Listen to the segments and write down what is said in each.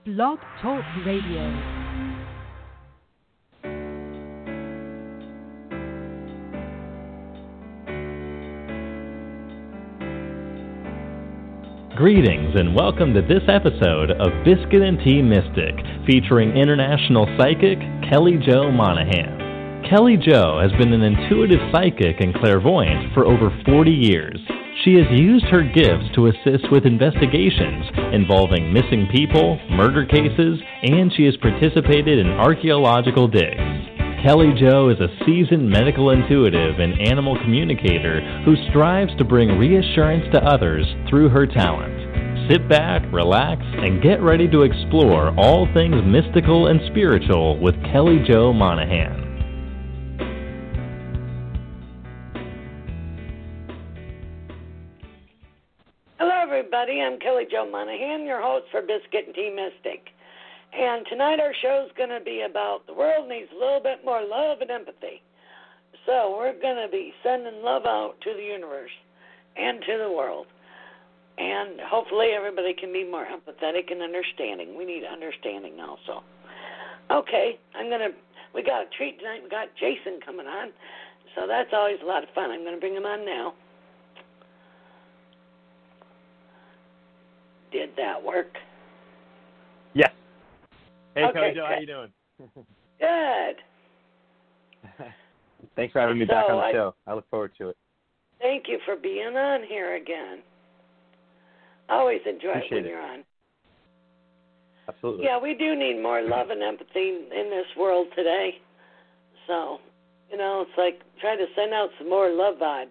Blog Talk Radio. Greetings and welcome to this episode of Biscuit and Tea Mystic, featuring international psychic Kelly Jo Monahan. Kelly Jo has been an intuitive psychic and clairvoyant for over 40 years. She has used her gifts to assist with investigations involving missing people, murder cases, and she has participated in archaeological digs. Kelly Jo is a seasoned medical intuitive and animal communicator who strives to bring reassurance to others through her talent. Sit back, relax, and get ready to explore all things mystical and spiritual with Kelly Jo Monahan. Hello, everybody. I'm Kelly Jo Monahan, your host for Biscuit and Tea Mystic. And tonight our show is going to be about the world needs a little bit more love and empathy. So we're going to be sending love out to the universe and to the world. And hopefully everybody can be more empathetic and understanding. We need understanding also. Okay, we got a treat tonight. We got Jason coming on. So that's always a lot of fun. I'm going to bring him on now. Did that work? Yes. Hey, Okay, Kelly Jo, how good. you doing? Good. Thanks for having me back So on the show. I look forward to it. Thank you for being on here again. I always enjoy Appreciate it when it. you're on. Absolutely. Yeah, we do need more love and empathy in this world today. So, it's like trying to send out some more love vibes.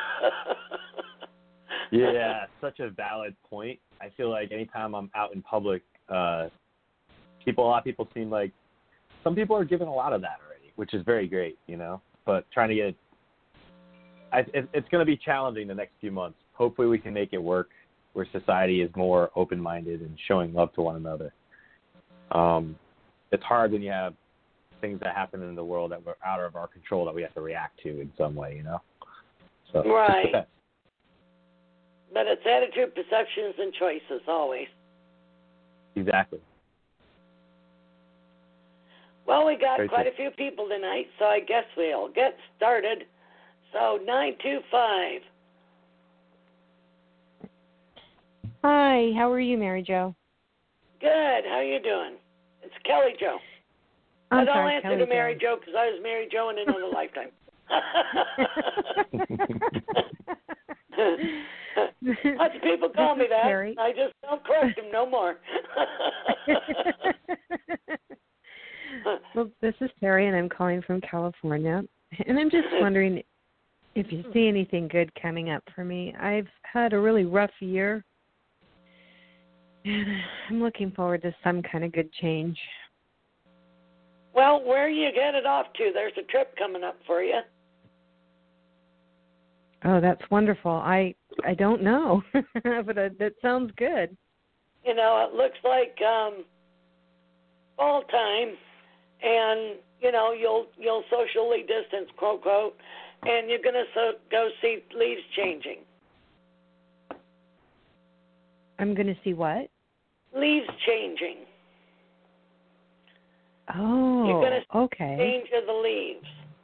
Yeah, such a valid point. I feel like anytime I'm out in public, a lot of people seem like some people are giving a lot of that already, which is very great, But trying to get it's going to be challenging the next few months. Hopefully we can make it work where society is more open-minded and showing love to one another. It's hard when you have things that happen in the world that were out of our control that we have to react to in some way, So, Right. But it's attitude, perceptions, and choices always. Exactly. Well, we got Very quite true. a few people tonight, so I guess we'll get started. So 925. Hi, how are you, Mary Jo? Good. How you doing? It's Kelly Jo. I'm I don't sorry, answer Kelly to Mary Jo. Jo because I was Mary Jo in another lifetime. Lots of people call me that. Terry. I just don't correct them no more. Well, this is Terry, and I'm calling from California. And I'm just wondering if you see anything good coming up for me. I've had a really rough year, and I'm looking forward to some kind of good change. Well, where you get it off to? There's a trip coming up for you. Oh, that's wonderful. I don't know, but that sounds good. It looks like fall time, and you'll socially distance, quote quote, and you're gonna go see leaves changing. I'm going to see what? Leaves changing. Oh, You're gonna see okay. change of the leaves.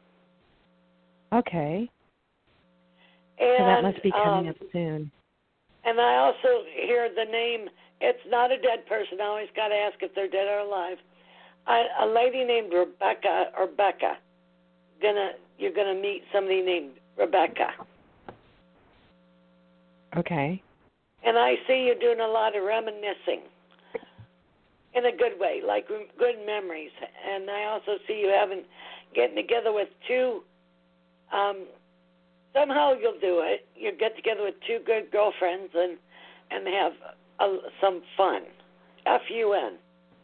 Okay. And, So that must be coming up soon. And I also hear the name. It's not a dead person. I always got to ask if they're dead or alive. A lady named Rebecca or Becca. You're gonna meet somebody named Rebecca. Okay. And I see you doing a lot of reminiscing in a good way, like good memories. And I also see you getting together with two. Somehow you'll do it. You get together with two good girlfriends and have some fun. F-U-N.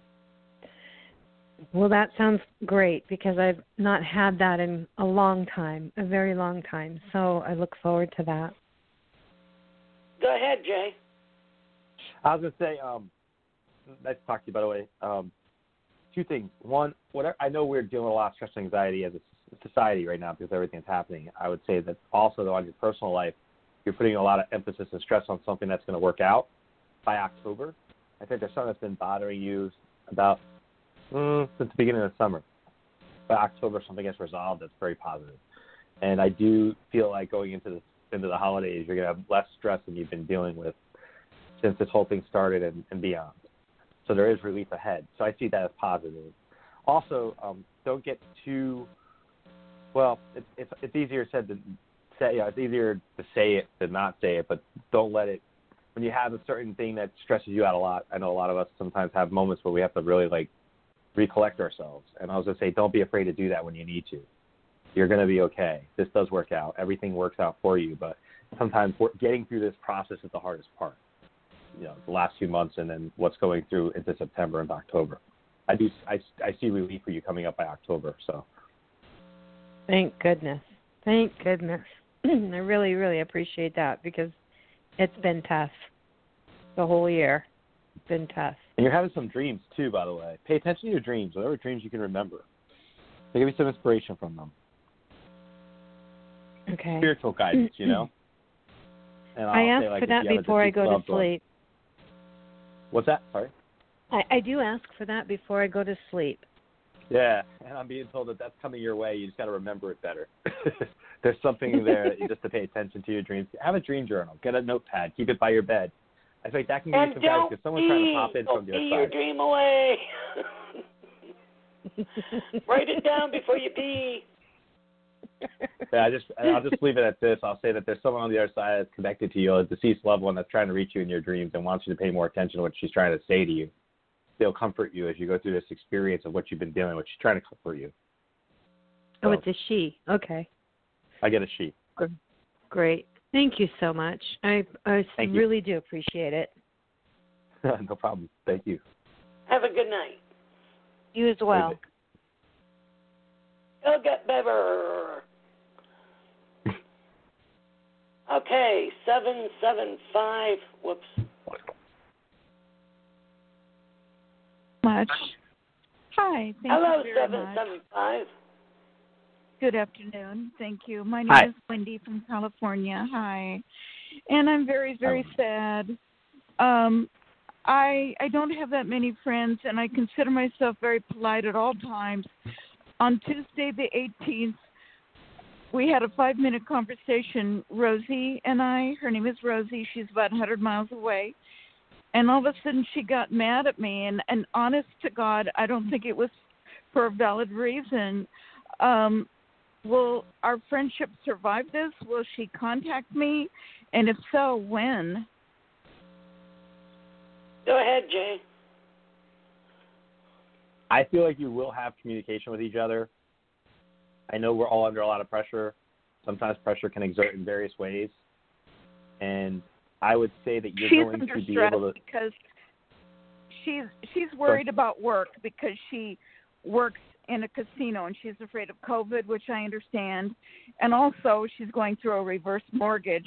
Well, that sounds great because I've not had that in a long time, a very long time. So I look forward to that. Go ahead, Jay. I was going to say, nice to talk to you, by the way. Two things. One, I know we're dealing with a lot of stress and anxiety as a society right now because everything's happening. I would say that also, though, on your personal life, you're putting a lot of emphasis and stress on something that's going to work out by October. I think there's something that's been bothering you about since the beginning of the summer. By October, something gets resolved that's very positive. And I do feel like going into the holidays, you're going to have less stress than you've been dealing with since this whole thing started and beyond. So there is relief ahead. So I see that as positive. Also, don't get too well. It's easier said than say. It's easier to say it than not say it. But don't let it. When you have a certain thing that stresses you out a lot, I know a lot of us sometimes have moments where we have to really recollect ourselves. And I was going to say, don't be afraid to do that when you need to. You're going to be okay. This does work out. Everything works out for you. But sometimes getting through this process is the hardest part. The last few months and then what's going through into September and October. I see relief for you coming up by October. So. Thank goodness. I really, really appreciate that because it's been tough the whole year. It's been tough. And you're having some dreams too, by the way. Pay attention to your dreams, whatever dreams you can remember. They give you some inspiration from them. Okay. Spiritual guidance, And I ask for that before I go to sleep. What's that? Sorry? I do ask for that before I go to sleep. Yeah, and I'm being told that that's coming your way. You just got to remember it better. There's something there just to pay attention to your dreams. Have a dream journal. Get a notepad. Keep it by your bed. I think that can give you some guidance because someone's trying to pop in from the other side. Your dream away. Write it down before you pee. Yeah, I'll just leave it at this. I'll say that there's someone on the other side that's connected to you, a deceased loved one that's trying to reach you in your dreams and wants you to pay more attention to what she's trying to say to you. They'll comfort you as you go through this experience of what you've been dealing with. She's trying to comfort you. So, it's a she. Okay. I get a she. Great. Thank you so much. I really do appreciate it. No problem. Thank you. Have a good night. You as well. It'll get better. Okay, 775. Whoops. Much. Hi. Hello, you very 775. much. Good afternoon. Thank you. My name is Wendy from California. Hi. And I'm very, very sad. I don't have that many friends, and I consider myself very polite at all times. On Tuesday the 18th, we had a 5-minute conversation, Rosie and I. Her name is Rosie. She's about 100 miles away. And all of a sudden she got mad at me. And honest to God, I don't think it was for a valid reason. Will our friendship survive this? Will she contact me? And if so, when? Go ahead, Jay. I feel like you will have communication with each other. I know we're all under a lot of pressure. Sometimes pressure can exert in various ways. And I would say that you're going to be able to... because she's worried about work because she works in a casino and she's afraid of COVID, which I understand. And also she's going through a reverse mortgage.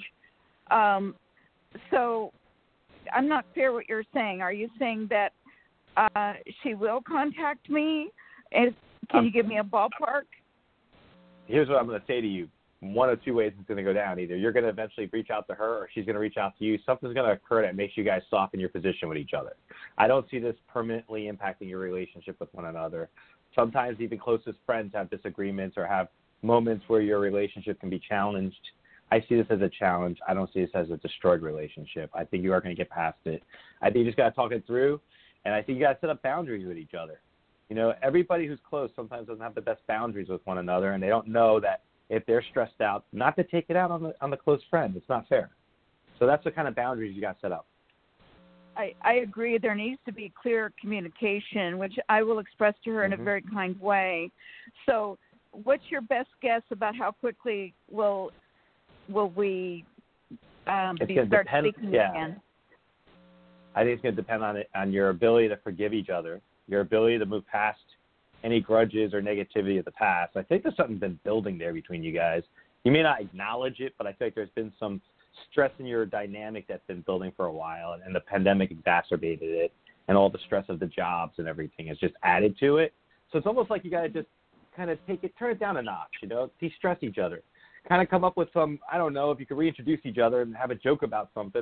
So I'm not clear what you're saying. Are you saying that she will contact me? Can you give me a ballpark? Here's what I'm going to say to you. One of two ways it's going to go down. Either you're going to eventually reach out to her or she's going to reach out to you. Something's going to occur that makes you guys soften your position with each other. I don't see this permanently impacting your relationship with one another. Sometimes even closest friends have disagreements or have moments where your relationship can be challenged. I see this as a challenge. I don't see this as a destroyed relationship. I think you are going to get past it. I think you just got to talk it through, and I think you got to set up boundaries with each other. Everybody who's close sometimes doesn't have the best boundaries with one another, and they don't know that if they're stressed out, not to take it out on the close friend. It's not fair. So that's the kind of boundaries you got to set up. I agree. There needs to be clear communication, which I will express to her in a very kind way. So what's your best guess about how quickly will we start speaking again? I think it's going to depend on your ability to forgive each other, your ability to move past any grudges or negativity of the past. I think there's something been building there between you guys. You may not acknowledge it, but I think there's been some stress in your dynamic that's been building for a while, and the pandemic exacerbated it, and all the stress of the jobs and everything has just added to it. So it's almost like you got to just kind of turn it down a notch, de-stress each other. Kind of come up with some, I don't know, if you could reintroduce each other and have a joke about something or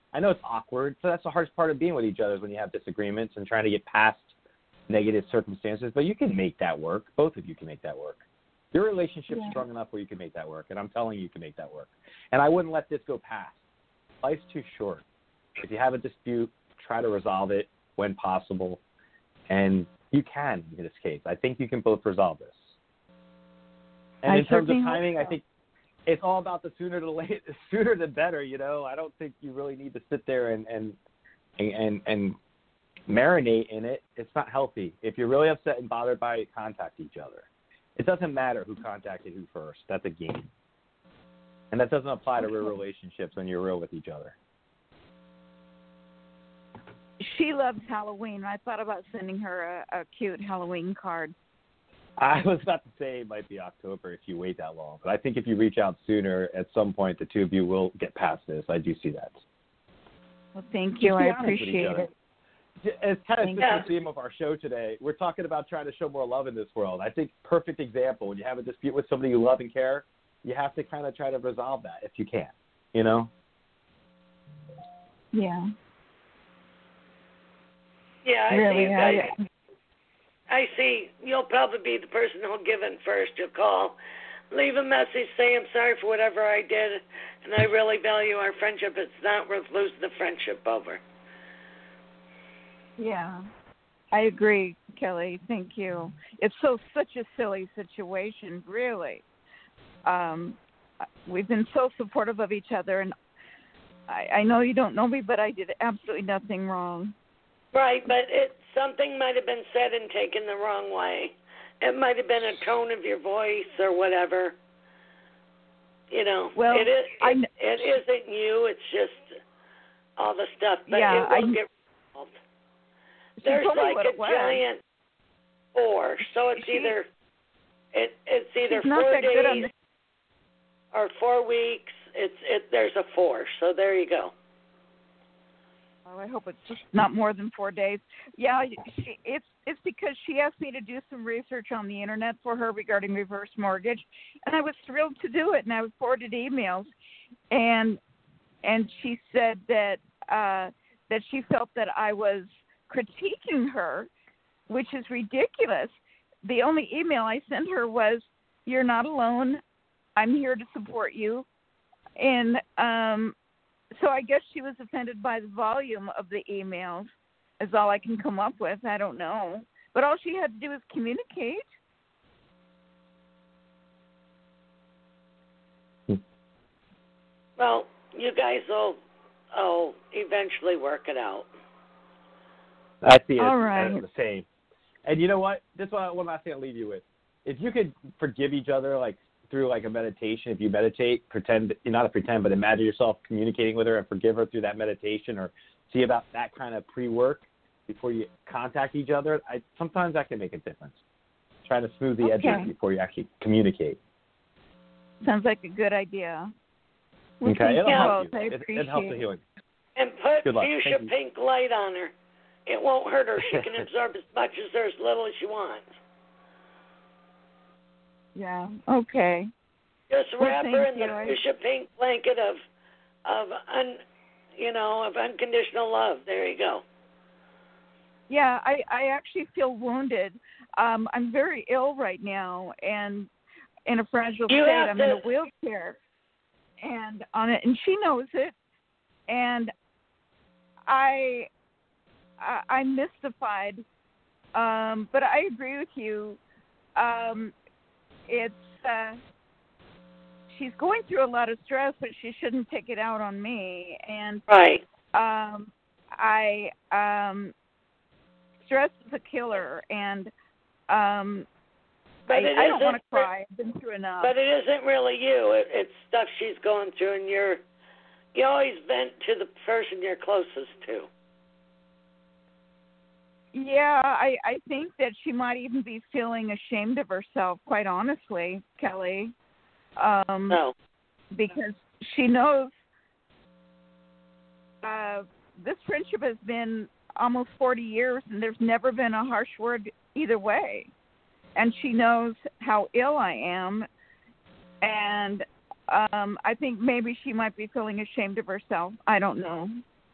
I know it's awkward, so that's the hardest part of being with each other is when you have disagreements and trying to get past negative circumstances. But you can make that work. Both of you can make that work. Your relationship's strong enough where you can make that work, and I'm telling you can make that work. And I wouldn't let this go past. Life's too short. If you have a dispute, try to resolve it when possible, and you can in this case. I think you can both resolve this. And in terms of timing, I think it's all about the sooner the better. You know, I don't think you really need to sit there and marinate in it. It's not healthy. If you're really upset and bothered by it, contact each other. It doesn't matter who contacted who first. That's a game. And that doesn't apply to real relationships when you're real with each other. She loves Halloween. I thought about sending her a cute Halloween card. I was about to say it might be October if you wait that long. But I think if you reach out sooner, at some point the two of you will get past this. I do see that. Well, thank you. I appreciate it. It's kind of the theme of our show today. We're talking about trying to show more love in this world. I think perfect example, when you have a dispute with somebody you love and care, you have to kind of try to resolve that if you can, you know? Yeah. Yeah, really, I see. You'll probably be the person who'll give in first. You'll call, leave a message, say I'm sorry for whatever I did, and I really value our friendship. It's not worth losing the friendship over. Yeah, I agree, Kelly. Thank you. It's such a silly situation, really. We've been so supportive of each other, and I know you don't know me, but I did absolutely nothing wrong. Right, but something might have been said and taken the wrong way. It might have been a tone of your voice or whatever. You know, well, it isn't you. It's just all the stuff, but it will get resolved. There's like a giant 4, so it's either 4 days or 4 weeks. There's a 4, so there you go. Oh, I hope it's just not more than 4 days. Yeah, it's because she asked me to do some research on the internet for her regarding reverse mortgage, and I was thrilled to do it. And I was forwarded emails, and she said that she felt that I was critiquing her, which is ridiculous. The only email I sent her was, "You're not alone. I'm here to support you." And so I guess she was offended by the volume of the emails, is all I can come up with. I don't know. But all she had to do was communicate. Well, you guys will eventually work it out. I see it right. as the same. And you know what? This is one last thing I'll leave you with. If you could forgive each other, like through like a meditation, if you meditate, but imagine yourself communicating with her and forgive her through that meditation, or see about that kind of pre-work before you contact each other. Sometimes that can make a difference. Trying to smooth the edges before you actually communicate. Sounds like a good idea. Well, okay, it'll help you. I appreciate it helps the healing. And put fuchsia pink light on her. It won't hurt her. She can absorb as much or as little as she wants. Yeah. Okay. Just wrap her in the fuchsia pink blanket of unconditional love. There you go. Yeah, I actually feel wounded. I'm very ill right now and in a fragile state. I'm in a wheelchair, and she knows it. And I'm mystified, but I agree with you. She's going through a lot of stress, but she shouldn't take it out on me. And right. Stress is a killer, and I don't want to cry. I've been through enough. But it isn't really you. It's stuff she's going through, and you always vent to the person you're closest to. Yeah, I think that she might even be feeling ashamed of herself, quite honestly, Kelly. No. Because she knows this friendship has been almost 40 years, and there's never been a harsh word either way. And she knows how ill I am, and I think maybe she might be feeling ashamed of herself. I don't know.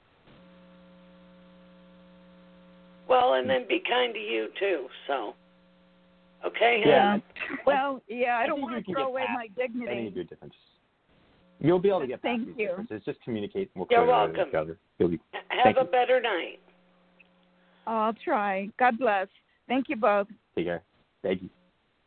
Well, and then be kind to you too. So, okay. Yeah. Well, yeah, I don't think want you to can throw get away past my dignity. any of your differences. You'll be able to get past Thank these you. differences. Just communicate more You're clearly with welcome. each other. You'll be, Have a better night. I'll try. God bless. Thank you both. Take care. Thank you.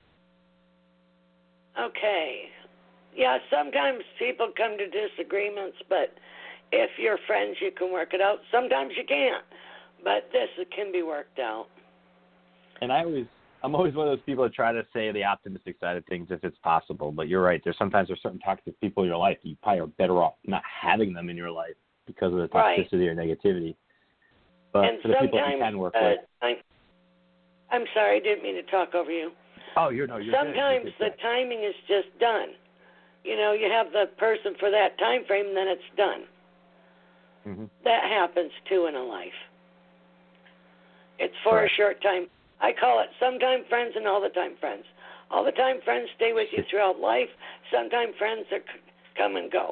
Okay. Yeah, sometimes people come to disagreements, but if you're friends, you can work it out. Sometimes you can't, but this can be worked out. And I'm always one of those people that try to say the optimistic side of things if it's possible. But you're right. There's certain toxic people in your life. You probably are better off not having them in your life because of the toxicity or negativity. But and for the people you can work with. I'm sorry, I didn't mean to talk over you. Oh, you're Sometimes good. the timing is just done. You know, you have the person for that time frame, then it's done. Mm-hmm. That happens too in a life. It's for a short time. I call it sometime friends and all the time friends. All the time friends stay with you throughout life. Sometime friends are come and go.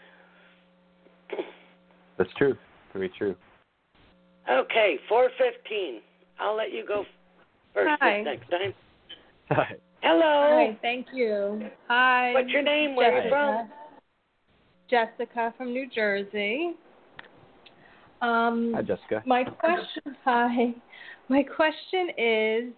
That's true. Very true. Okay, 4:15. I'll let you go first Hi. this next time. Hi. Hello. Hi, thank you. Hi. What's your name? Where are you from? Jessica from New Jersey. Hi, Jessica. My question is,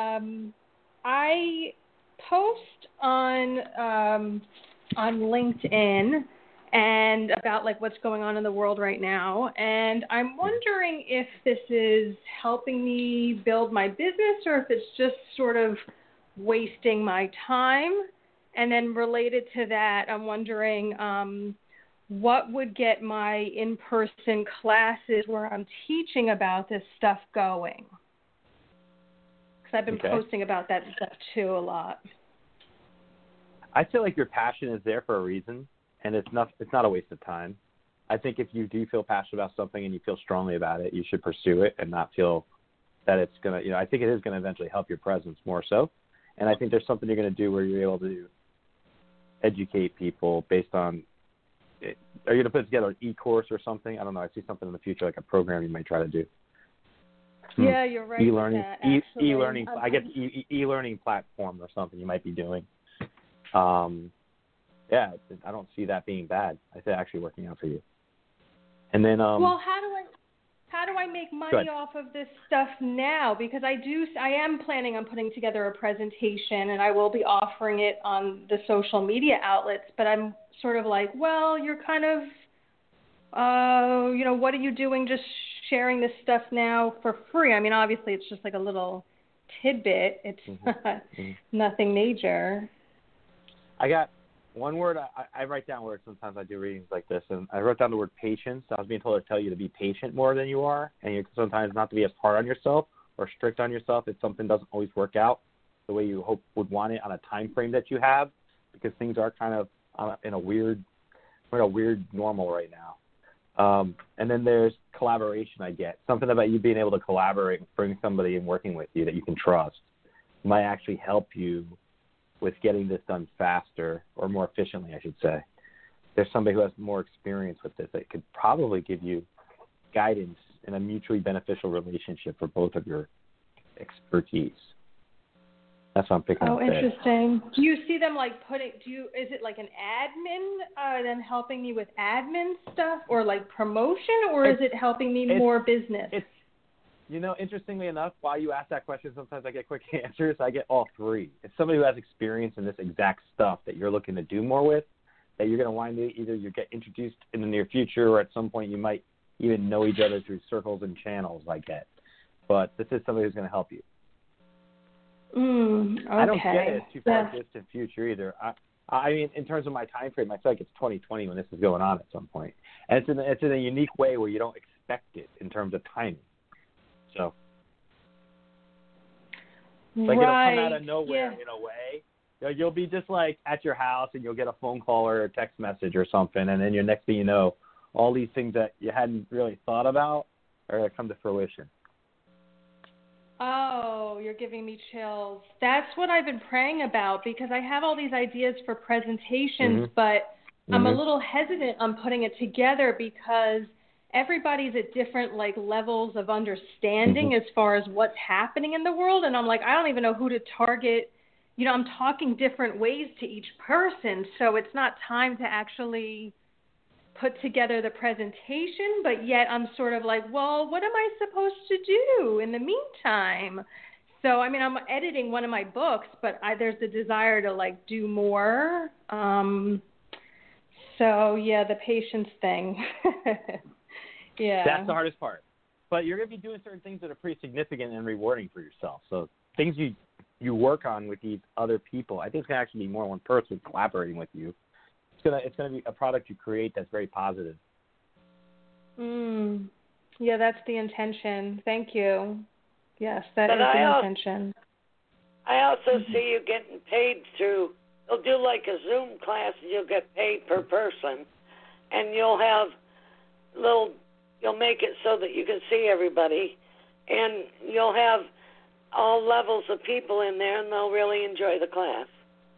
I post on LinkedIn and about like what's going on in the world right now, and I'm wondering if this is helping me build my business or if it's just sort of wasting my time. And then related to that, I'm wondering what would get my in-person classes where I'm teaching about this stuff going? Because I've been posting about that stuff too a lot. I feel like your passion is there for a reason, and it's not a waste of time. I think if you do feel passionate about something and you feel strongly about it, you should pursue it and not feel that it's going to, I think it is going to eventually help your presence more so. And I think there's something you're going to do where you're able to educate people based on, are you going to put together an e-course or something? I don't know. I see something in the future, like a program you might try to do. Yeah, you're right. E-learning, with that, e-learning. I guess e-learning platform or something you might be doing. Yeah, I don't see that being bad. I see it actually working out for you. And then, well, how do I make money off of this stuff now? Because I am planning on putting together a presentation, and I will be offering it on the social media outlets. But I'm sort of like, well, you're kind of, what are you doing? Just sharing this stuff now for free? I mean, obviously, it's just like a little tidbit. It's nothing major. I got one word. I write down words sometimes. I do readings like this, and I wrote down the word patience. I was being told to tell you to be patient more than you are, and you sometimes not to be as hard on yourself or strict on yourself if something doesn't always work out the way you would want it on a time frame that you have, because things are kind of we're in a weird normal right now. And then there's collaboration. I get something about you being able to collaborate and bring somebody in working with you that you can trust might actually help you with getting this done faster or more efficiently, I should say. There's somebody who has more experience with this that could probably give you guidance in a mutually beneficial relationship for both of your expertise. That's what I'm picking up there. Oh, interesting. Do you see them like is it like an admin, them helping me with admin stuff or like promotion, or is it helping me more business? Interestingly enough, while you ask that question, sometimes I get quick answers. I get all three. It's somebody who has experience in this exact stuff that you're looking to do more with, that you're going to wind up either you get introduced in the near future, or at some point you might even know each other through circles and channels I get. But this is somebody who's going to help you. Okay. I don't get it too far distant future either. I mean, in terms of my time frame, I feel like it's 2020 when this is going on at some point. And it's in a unique way where you don't expect it in terms of timing. So, like, it'll come out of nowhere in a way. You'll be just like at your house and you'll get a phone call or a text message or something, and then your next thing you know, all these things that you hadn't really thought about are going to come to fruition. Oh, you're giving me chills. That's what I've been praying about, because I have all these ideas for presentations, but I'm a little hesitant on putting it together because everybody's at different like levels of understanding as far as what's happening in the world, and I'm like, I don't even know who to target. I'm talking different ways to each person, so it's not time to actually put together the presentation, but yet I'm sort of like, well, what am I supposed to do in the meantime? So, I mean, I'm editing one of my books, but there's the desire to, like, do more. So, yeah, the patience thing. Yeah. That's the hardest part. But you're going to be doing certain things that are pretty significant and rewarding for yourself. So things you work on with these other people, I think it's going to actually be more one person collaborating with you. It's gonna be a product you create that's very positive. Yeah, that's the intention. Thank you. Yes, that is the intention. I also see you getting paid through. You'll do like a Zoom class, and you'll get paid per person, and you'll have You'll make it so that you can see everybody, and you'll have all levels of people in there, and they'll really enjoy the class.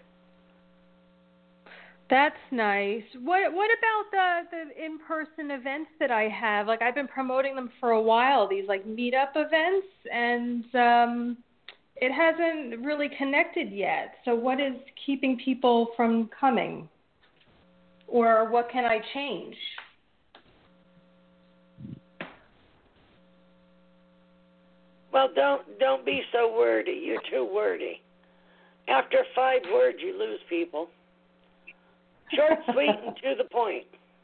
That's nice. What about the in-person events that I have? Like, I've been promoting them for a while, these like meetup events, and it hasn't really connected yet. So what is keeping people from coming? Or what can I change? Well, don't be so wordy. You're too wordy. After 5 words, you lose people. Short, sweet, and to the point.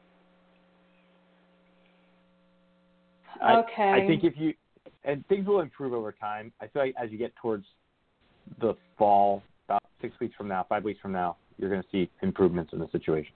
Okay. I think and things will improve over time. I feel like as you get towards the fall, about 6 weeks from now, 5 weeks from now, you're going to see improvements in the situation.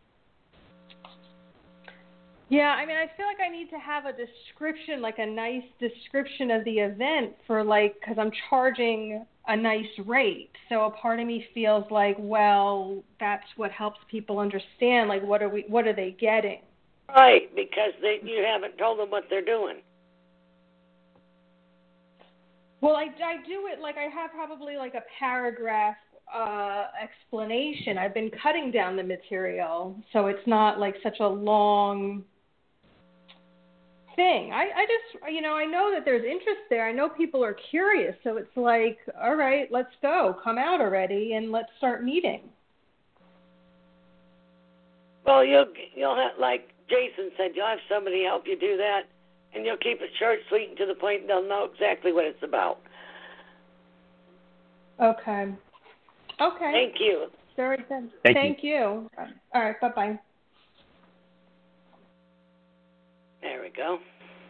Yeah, I mean, I feel like I need to have a description, like a nice description of the event for because I'm charging a nice rate. So a part of me feels like, well, that's what helps people understand, like what are they getting? Right, because you haven't told them what they're doing. Well, I do it like I have probably like a paragraph explanation. I've been cutting down the material, so it's not like such a long thing. I just, I know that there's interest there. I know people are curious, so it's like, all right, let's go. Come out already, and let's start meeting. Well, you'll have, like Jason said, you'll have somebody help you do that, and you'll keep it short, sweet, and to the point, and they'll know exactly what it's about. Okay. Thank you. Very good. Thank you. All right, bye-bye. There we go.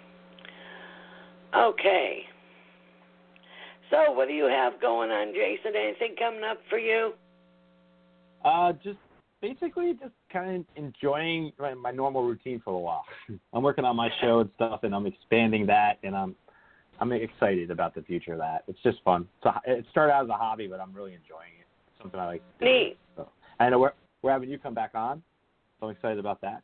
Okay. So what do you have going on, Jason? Anything coming up for you? Just kind of enjoying my normal routine for a while. I'm working on my show and stuff, and I'm expanding that, and I'm excited about the future of that. It's just fun. So it started out as a hobby, but I'm really enjoying it. It's something I like to do. Neat. So, I know we're having you come back on, so I'm excited about that.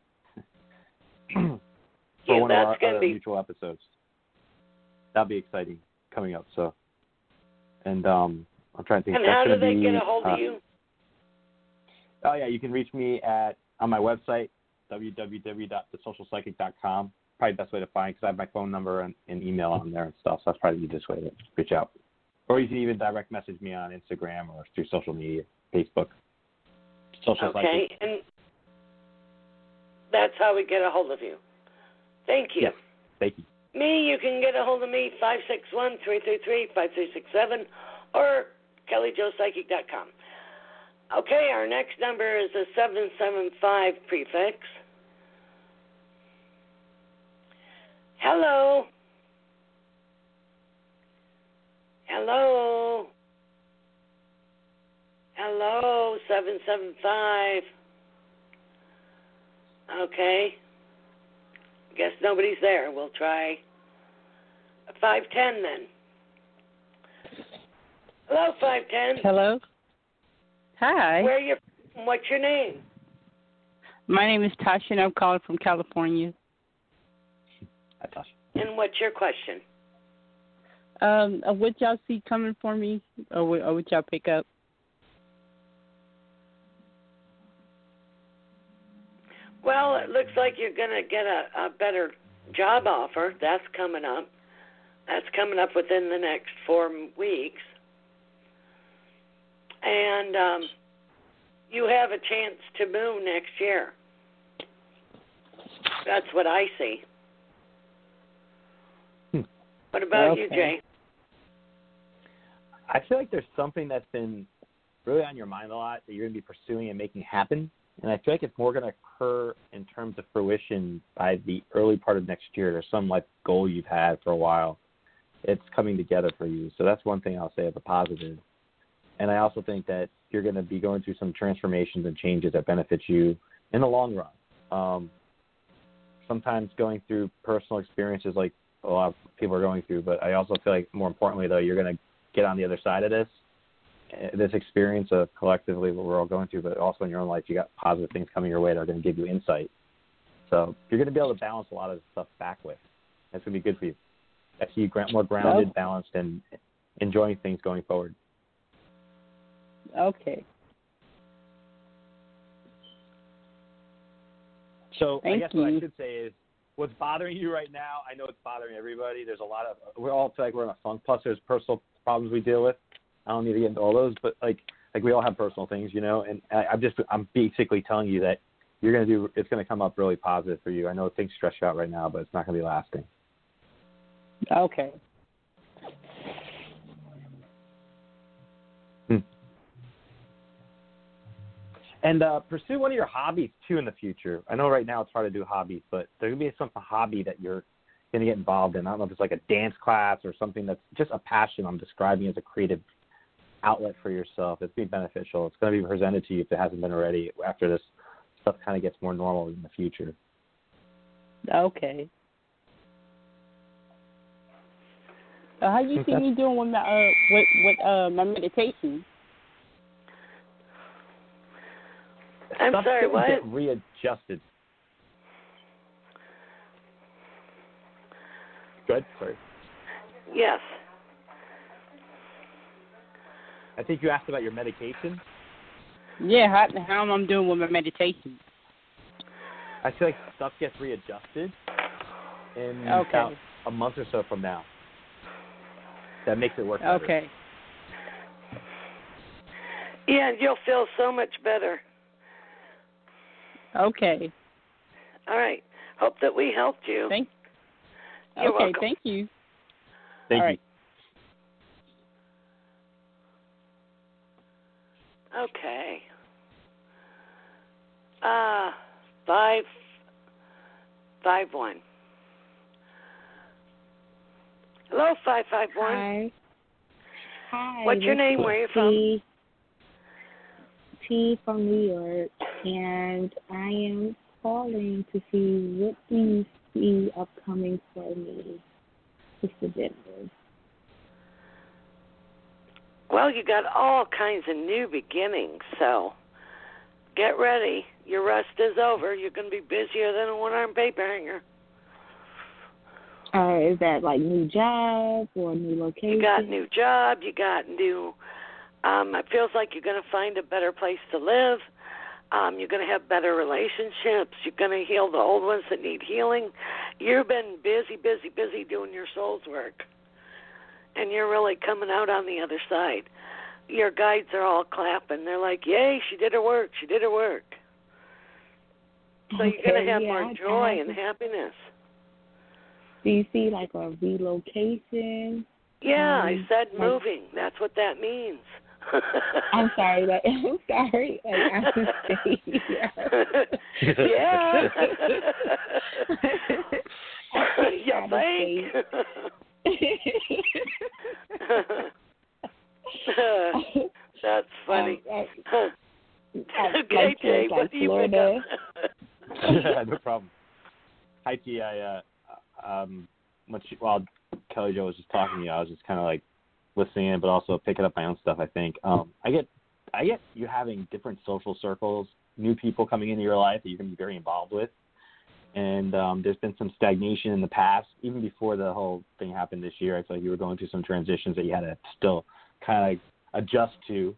For one of our other mutual episodes. That'll be exciting coming up. So, and I'm trying to think. And how do they get a hold of you? Oh yeah, you can reach me on my website, www.thesocialpsychic.com. Probably the best way to find, because I have my phone number and email on there and stuff. So that's probably the easiest way to reach out. Or you can even direct message me on Instagram or through social media, Facebook. Social Okay, Psychic. and that's how we get a hold of you. Thank you. Yes, thank you. Me, you can get a hold of me, 561-333-5367, or kellyjoepsychic.com. Okay, our next number is a 775 prefix. Hello. Hello. Hello, 775. Okay. Guess nobody's there. We'll try 510 then. Hello, 510. Hello. Hi. Where are you from? What's your name? My name is Tasha, and I'm calling from California. Hi, Tasha. And what's your question? What y'all see coming for me, or what y'all pick up? Well, it looks like you're going to get a better job offer. That's coming up. That's coming up within the next 4 weeks. And you have a chance to move next year. That's what I see. What about you, Jay? I feel like there's something that's been really on your mind a lot that you're going to be pursuing and making happen. And I feel like it's more going to occur in terms of fruition by the early part of next year. There's some like goal you've had for a while. It's coming together for you. So that's one thing I'll say as a positive. And I also think that you're going to be going through some transformations and changes that benefit you in the long run. Sometimes going through personal experiences like a lot of people are going through, but I also feel like more importantly, though, you're going to get on the other side of this experience of collectively what we're all going through, but also in your own life, you got positive things coming your way that are going to give you insight. So you're going to be able to balance a lot of stuff back with. That's going to be good for you. I see you more grounded, balanced, and enjoying things going forward. Okay. So Thank I guess you. what I should say is, what's bothering you right now, I know it's bothering everybody. There's a lot of, we all feel like we're in a funk. Plus, there's personal problems we deal with. I don't need to get into all those, but like we all have personal things, you know. And I'm basically telling you that it's going to come up really positive for you. I know things stress you out right now, but it's not going to be lasting. Okay. And pursue one of your hobbies, too, in the future. I know right now it's hard to do hobbies, but there's going to be some hobby that you're going to get involved in. I don't know if it's like a dance class or something that's just a passion I'm describing as a creative outlet for yourself. It's going to be beneficial. It's going to be presented to you if it hasn't been already after this stuff kind of gets more normal in the future. Okay. How do you see me doing with my meditation? I'm Stuff sorry, what? Get readjusted. Good. Sorry. Yes. I think you asked about your medication. Yeah, how am I doing with my meditation? I feel like stuff gets readjusted in about a month or so from now. That makes it work better. Okay. Yeah, you'll feel so much better. Okay. All right. Hope that we helped you. You're welcome. Thank you. Thank All you. right. Okay. 551. Hello, 551. Hi. What's your name? Where are you from? T from New York, and I am calling to see what do you see upcoming for me, Mr. Denver. Well, you got all kinds of new beginnings, so get ready. Your rest is over. You're going to be busier than a one-armed paper hanger. Is that like new job or new location? You got new job. You got new. It feels like you're going to find a better place to live. You're going to have better relationships. You're going to heal the old ones that need healing. You've been busy doing your soul's work. And you're really coming out on the other side. Your guides are all clapping. They're like, yay, she did her work. She did her work. So you're going to have more joy and happiness. Do you see like a relocation? Yeah, I said moving. That's what that means. I'm sorry. I'm sorry. I'm yeah. You think? That's funny. Okay, Jay, what do you pick up? No problem. Hi, T. While Kelly Jo was just talking to you, I was just kind of like listening in, but also picking up my own stuff. I think I get you having different social circles, new people coming into your life that you're going to be very involved with, and there's been some stagnation in the past, even before the whole thing happened this year. I feel like you were going through some transitions that you had to still kind of adjust to.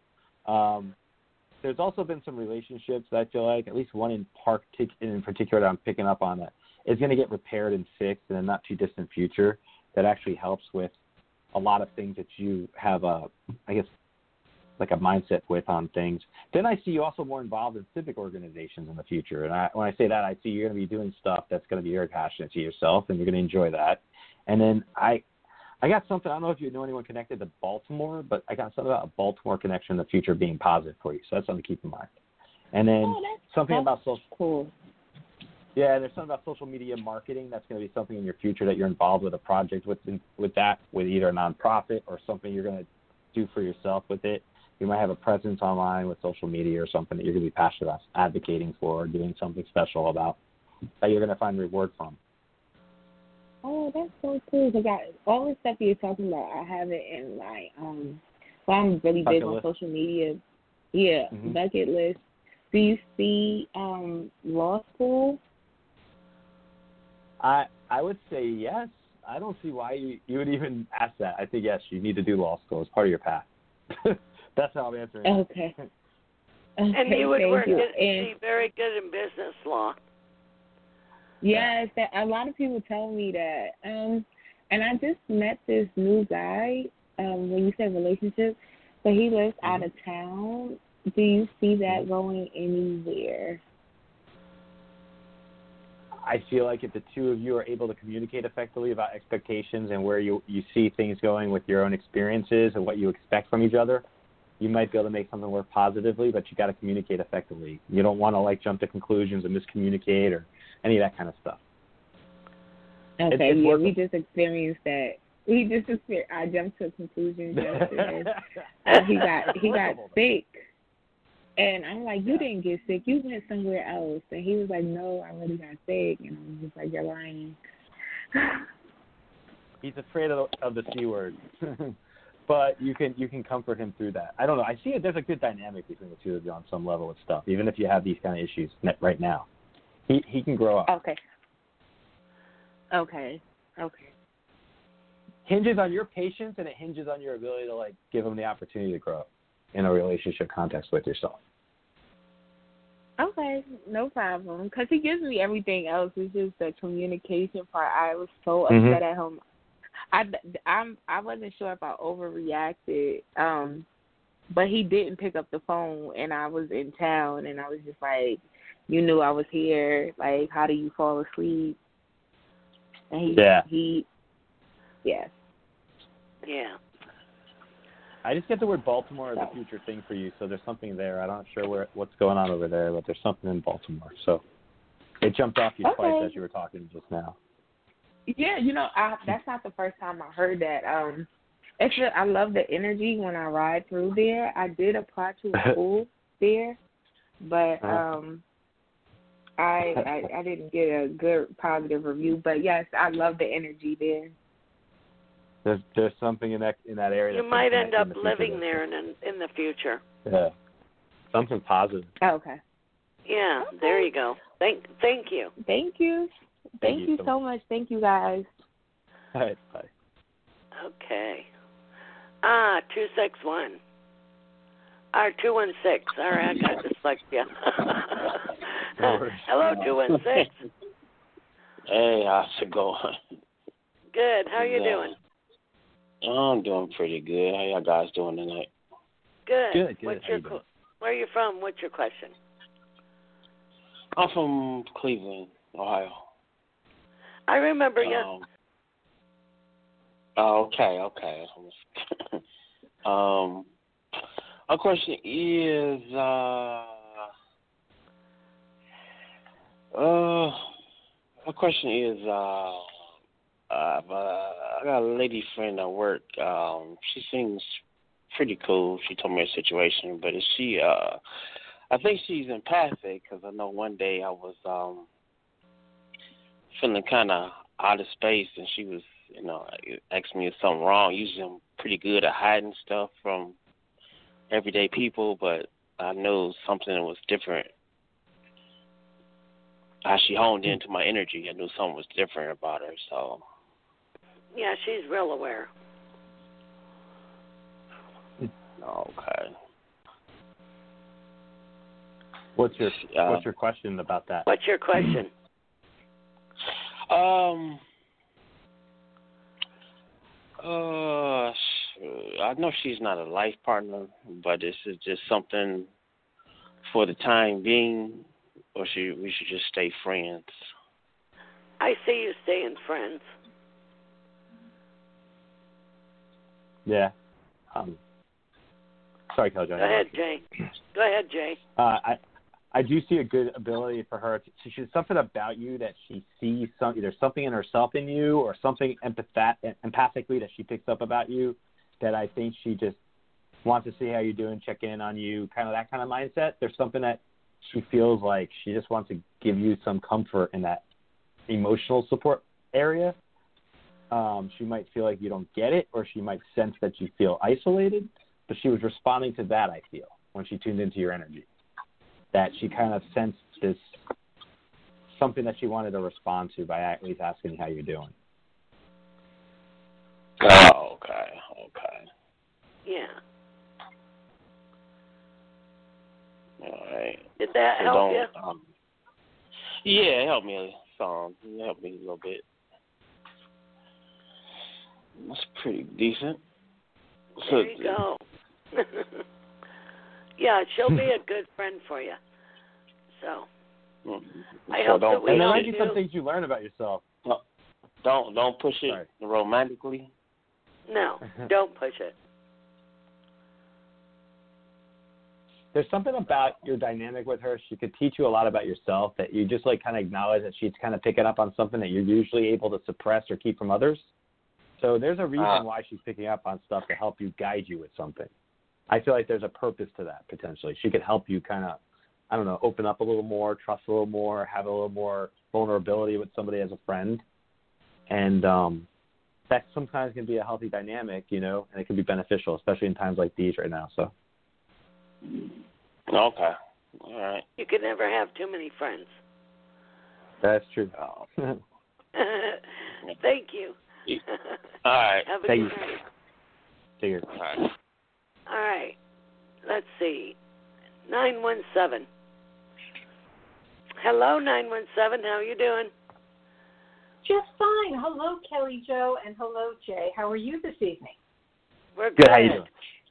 There's also been some relationships that I feel like, at least one in particular that I'm picking up on, that is going to get repaired and fixed in a not too distant future that actually helps with a lot of things that you have like a mindset with on things. Then I see you also more involved in civic organizations in the future. And when I say that, I see you're going to be doing stuff that's going to be very passionate to yourself, and you're going to enjoy that. And then I got something, I don't know if you know anyone connected to Baltimore, but I got something about a Baltimore connection in the future being positive for you. So that's something to keep in mind. And then something about social. Cool. Yeah, there's something about social media marketing that's going to be something in your future that you're involved with a project with either a nonprofit or something you're going to do for yourself with it. You might have a presence online with social media or something that you're going to be passionate about advocating for or doing something special about that you're going to find reward from. Oh, that's so cool. Because all the stuff you're talking about, I have it in my, well, I'm really big on social media. Yeah, bucket list. Do you see law school? I would say yes. I don't see why you would even ask that. I think, yes, you need to do law school as part of your path. That's how I'm answering. Okay. And you would be very good in business law. Yes, a lot of people tell me that. And I just met this new guy, when you said relationship, but he lives out of town. Do you see that going anywhere? I feel like if the two of you are able to communicate effectively about expectations and where you see things going with your own experiences and what you expect from each other, you might be able to make something work positively, but you got to communicate effectively. You don't want to jump to conclusions and miscommunicate or any of that kind of stuff. Okay, we just experienced that. I jumped to conclusions yesterday. He got sick. And I'm like, you didn't get sick. You went somewhere else. And he was like, no, I really got sick. And I was just like, you're lying. He's afraid of the C word. But you can comfort him through that. I don't know. I see there's a good dynamic between the two of you on some level with stuff, even if you have these kind of issues right now. He can grow up. Okay. Hinges on your patience, and it hinges on your ability to give him the opportunity to grow up in a relationship context with yourself. Okay, no problem. Because he gives me everything else. It's just the communication part. I was so upset at him. I wasn't sure if I overreacted, but he didn't pick up the phone, and I was in town, and I was just like, you knew I was here. Like, how do you fall asleep? And Yeah. I just get the word Baltimore as a future thing for you, so there's something there. I'm not sure what's going on over there, but there's something in Baltimore. So it jumped off you twice as you were talking just now. Yeah, that's not the first time I heard that. Actually, I love the energy when I ride through there. I did apply to a school there, but I didn't get a good positive review. But yes, I love the energy there. There's something in that area. You might end up living there in the future. Yeah, something positive. Oh, okay. Yeah, there you go. Thank you. Thank you. Thank you so much. Thank you, guys. All right, bye. Okay. 261. 216. Sorry, I got dyslexia. Hello, 216. Hey, how's it going? Good. How you doing? I'm doing pretty good. How y'all guys doing tonight? Good. Where are you from? What's your question? I'm from Cleveland, Ohio. I remember you. Okay. My question is, I got a lady friend at work. She seems pretty cool. She told me her situation, but is she? I think she's empathic because I know one day I was feeling kind of out of space, and she was, asking me if something wrong. Usually I'm pretty good at hiding stuff from everyday people, but I know something was different. How she honed into my energy, I knew something was different about her. So. Yeah, she's real aware. Okay. What's your question about that? What's your question? I know she's not a life partner, but this is just something for the time being, or we should just stay friends. I see you staying friends. Yeah. Sorry, Kelly. Go ahead, Jay. Go ahead, Jay. I do see a good ability for her. She's something about you that she sees either something in herself in you or something empathically that she picks up about you that I think she just wants to see how you're doing, check in on you, kind of that kind of mindset. There's something that she feels like she just wants to give you some comfort in that emotional support area. She might feel like you don't get it, or she might sense that you feel isolated, but she was responding to that, I feel, when she tuned into your energy. That she kind of sensed this something that she wanted to respond to by at least asking how you're doing. Oh, okay. Yeah. All right. Did that help you? Yeah, it helped me some. It helped me a little bit. That's pretty decent. There you go. Yeah, she'll be a good friend for you. So, I hope that we and there all might be do. some things you learn about yourself. Don't push it romantically. No, don't push it. There's something about your dynamic with her. She could teach you a lot about yourself that you just like kind of acknowledge that she's kind of picking up on something that you're usually able to suppress or keep from others. So there's a reason why she's picking up on stuff to help you, guide you with something. I feel like there's a purpose to that, potentially. She could help you kind of, I don't know, open up a little more, trust a little more, have a little more vulnerability with somebody as a friend. And that sometimes can be a healthy dynamic, and it can be beneficial, especially in times like these right now. So. Okay. All right. You can never have too many friends. That's true. Thank you. All right. Have a good night. Take care. All right. All right. Let's see. 917. Hello, 917. How are you doing? Just fine. Hello, Kelly Jo, and hello, Jay. How are you this evening? We're good. How you doing?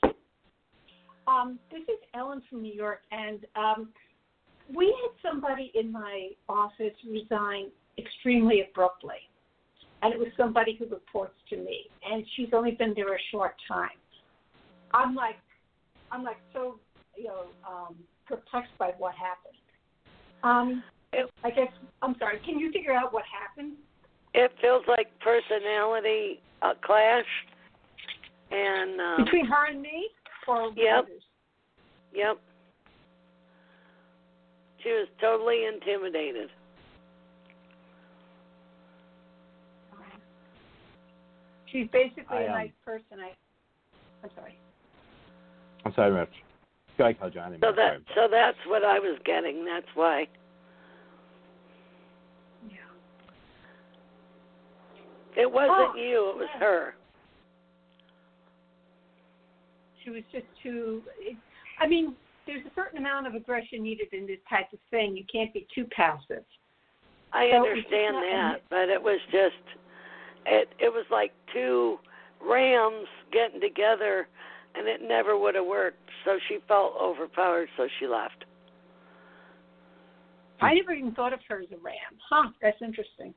This is Ellen from New York, and we had somebody in my office resign extremely abruptly, and it was somebody who reports to me, and she's only been there a short time. I'm like so perplexed by what happened. I guess I'm sorry. Can you figure out what happened? It feels like personality clash, and between her and me, or yep, others? Yep. She was totally intimidated. She's basically a nice person. I'm sorry. I'm sorry, Rich. Go ahead, Johnny. So that's what I was getting. That's why. Yeah. It wasn't you. It was her. She was just too. There's a certain amount of aggression needed in this type of thing. You can't be too passive. I understand that, but it was just. It was like two rams getting together, and it never would have worked. So she felt overpowered, so she left. I never even thought of her as a ram. Huh, that's interesting.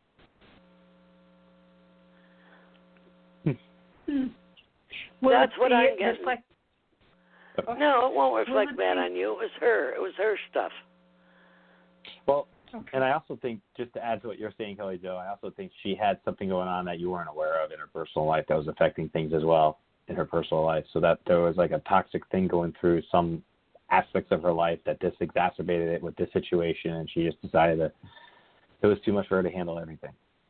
Well, that's what I'm getting. No, it won't reflect bad on you. It was her. It was her stuff. Well, and I also think, just to add to what you're saying, Kelly Jo, I also think she had something going on that you weren't aware of in her personal life that was affecting things as well in her personal life. So that there was like a toxic thing going through some aspects of her life that this exacerbated it with this situation, and she just decided that it was too much for her to handle everything.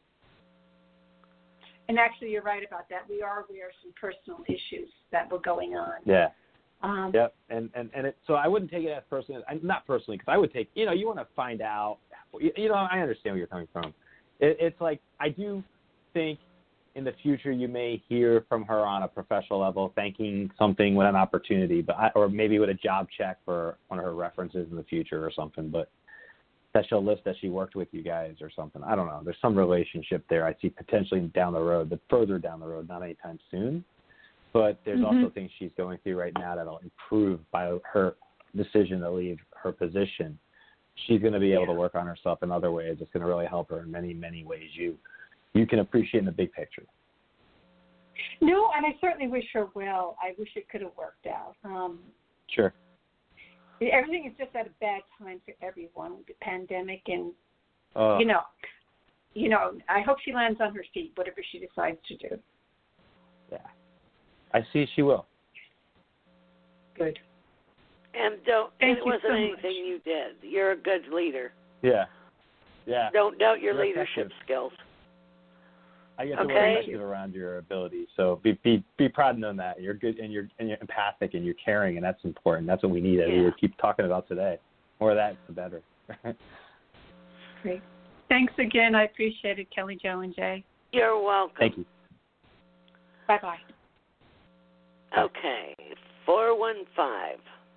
And actually, you're right about that. We are aware of some personal issues that were going on. Yeah. Yep. And so I wouldn't take it as personally. Not personally, because I would take, you want to find out. I understand where you're coming from. It's like, I do think in the future you may hear from her on a professional level, thanking something with an opportunity, or maybe with a job check for one of her references in the future or something. But that she'll list that she worked with you guys or something. I don't know. There's some relationship there I see potentially down the road, but further down the road, not anytime soon. But there's also things she's going through right now that'll improve by her decision to leave her position. She's going to be able to work on herself in other ways. It's going to really help her in many, many ways you can appreciate in the big picture. No, and I certainly wish her well. I wish it could have worked out. Sure. Everything is just at a bad time for everyone with the pandemic, and you know, I hope she lands on her feet, whatever she decides to do. Yeah, I see she will. Good. And Thank it you wasn't so anything you did. You're a good leader. Yeah. Don't doubt your You're leadership effective. skills. I get to work effective around your abilities, so be proud knowing that you're good and you're empathic and you're caring, and that's important. That's what we need. We keep talking about today. More of that, the better. Great. Thanks again. I appreciate it, Kelly Jo and Jay. You're welcome. Thank you. Bye-bye. Okay, 415.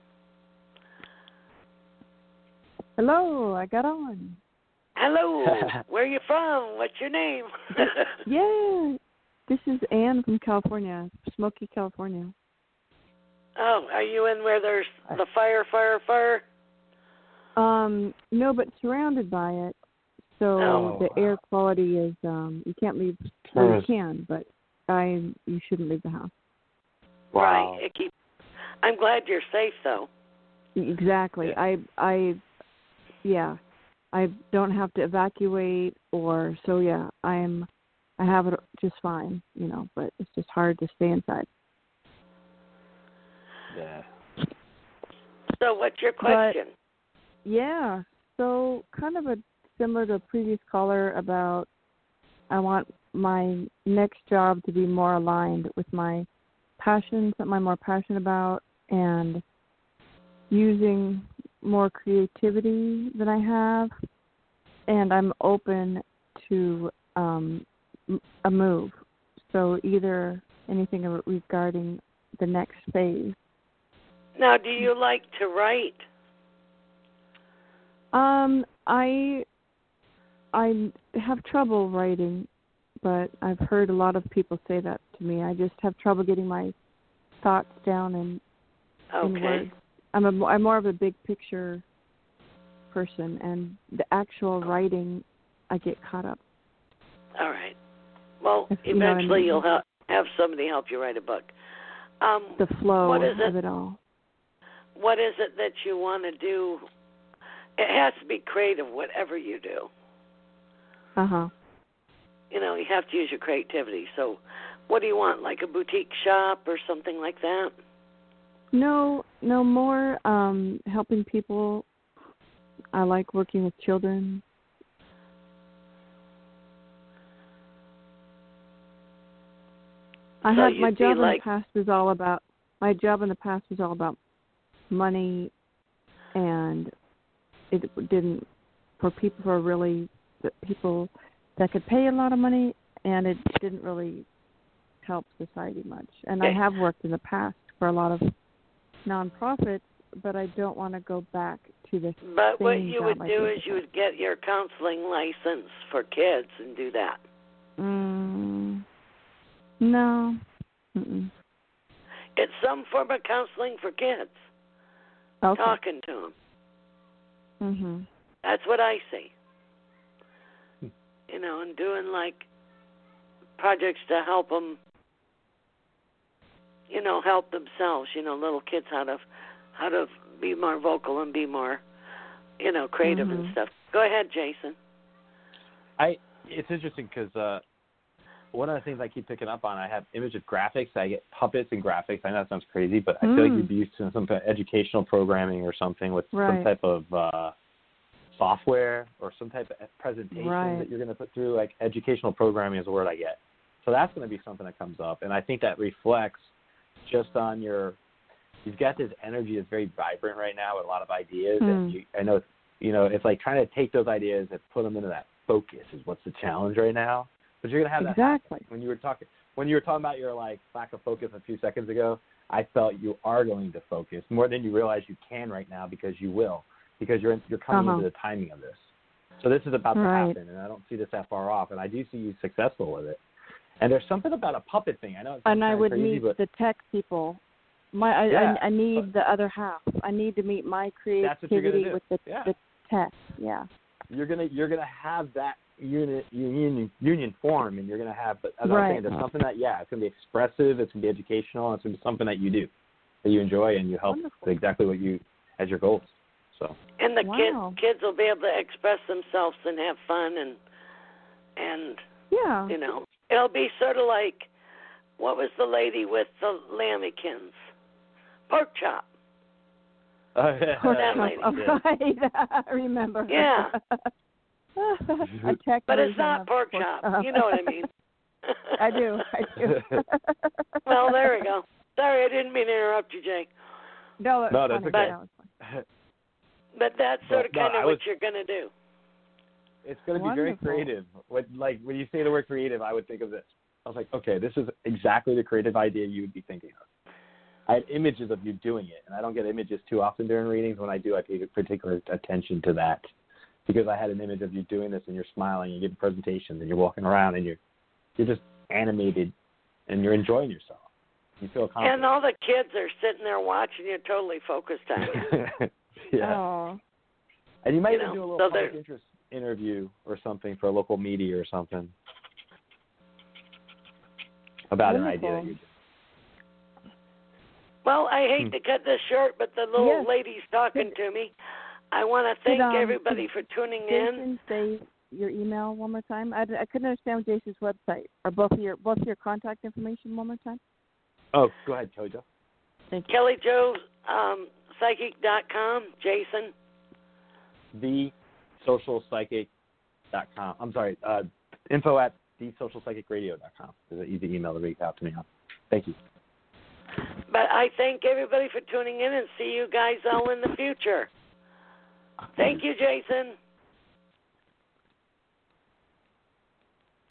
Hello, I got on. Hello, where are you from? What's your name? Yeah, this is Ann from California, Smoky, California. Oh, are you in where there's the fire? No, but surrounded by it. So the air quality is, you can't leave, well, you can, but you shouldn't leave the house. Wow. Right. I'm glad you're safe, though. Exactly. I don't have to evacuate I have it just fine, but it's just hard to stay inside. Yeah. So what's your question? So kind of similar to a previous caller about I want my next job to be more aligned with my passion, something I'm more passionate about, and using more creativity than I have, and I'm open to a move. So either anything regarding the next phase. Now, do you like to write? I have trouble writing, but I've heard a lot of people say that to me. I just have trouble getting my thoughts down in words. I'm more of a big picture person, and the actual writing, I get caught up. All right. Well, eventually you'll have somebody help you write a book. The flow of it all. What is it that you want to do? It has to be creative, whatever you do. Uh-huh. You have to use your creativity. So what do you want, like a boutique shop or something like that? No, more helping people. I like working with children. My job in the past was all about money, and it didn't for people who are really people that could pay a lot of money, and it didn't really help society much. And I have worked in the past for a lot of nonprofits, but I don't want to go back to the same But what you job would do is you would get your counseling license for kids and do that. No. Mm-mm. It's some form of counseling for kids. Okay. Talking to them. Mm-hmm. That's what I see. And doing like projects to help them, help themselves. Little kids how to be more vocal and be more, creative and stuff. Go ahead, Jason. It's interesting because one of the things I keep picking up on, I have image of graphics. I get puppets and graphics. I know that sounds crazy, but I feel like you'd be used to some kind of educational programming or something with some type of software or some type of presentation that you're going to put through. Like educational programming is the word I get. So that's going to be something that comes up. And I think that reflects just on you've got this energy that's very vibrant right now with a lot of ideas. And I know, it's like trying to take those ideas and put them into that focus is what's the challenge right now. But you're going to have that exactly. When you were talking about your lack of focus a few seconds ago, I felt you are going to focus more than you realize you can right now because you will. because you're coming into the timing of this. So this is about to happen, and I don't see this that far off, and I do see you successful with it. And there's something about a puppet thing. I know. And I would crazy, meet but the tech people. I need the other half. I need to meet my creativity with the tech. Yeah. You're gonna have that union form, and you're gonna have. But as I was saying, there's something that it's gonna be expressive. It's gonna be educational. It's gonna be something that you do, that you enjoy, and you help exactly what you as your goals. So. And the kids will be able to express themselves and have fun and you know, it'll be sort of like, what was the lady with the Lamekins? Pork Chop. Pork that chop. lady. Right. I remember. Yeah. But it's not pork chop. You know what I mean. I do. Well, there we go. Sorry, I didn't mean to interrupt you, Jay. No, that's okay. But that's sort of kind of what you're going to do. It's going to be very creative. When you say the word creative, I would think of this. I was like, okay, this is exactly the creative idea you would be thinking of. I had images of you doing it, and I don't get images too often during readings. When I do, I pay particular attention to that because I had an image of you doing this, and you're smiling, and you're giving presentations, and you're walking around, and you're just animated, and you're enjoying yourself. You feel confident. And all the kids are sitting there watching you, totally focused on you. Yeah. Oh. And you might even do a little public interest interview or something for a local media or something about an idea that you're doing. Well, I hate to cut this short, but the little lady's talking to me. I want to thank everybody for tuning in. Say your email one more time. I couldn't understand Jason's website or both of your contact information one more time. Oh, go ahead, Kelly Jo. Thank you. KellyJoPsychic.com, Jason. TheSocialPsychic.com. I'm sorry, info at TheSocialPsychicRadio.com is an easy email to reach out to me on. Thank you. But I thank everybody for tuning in and see you guys all in the future. Thank you, Jason.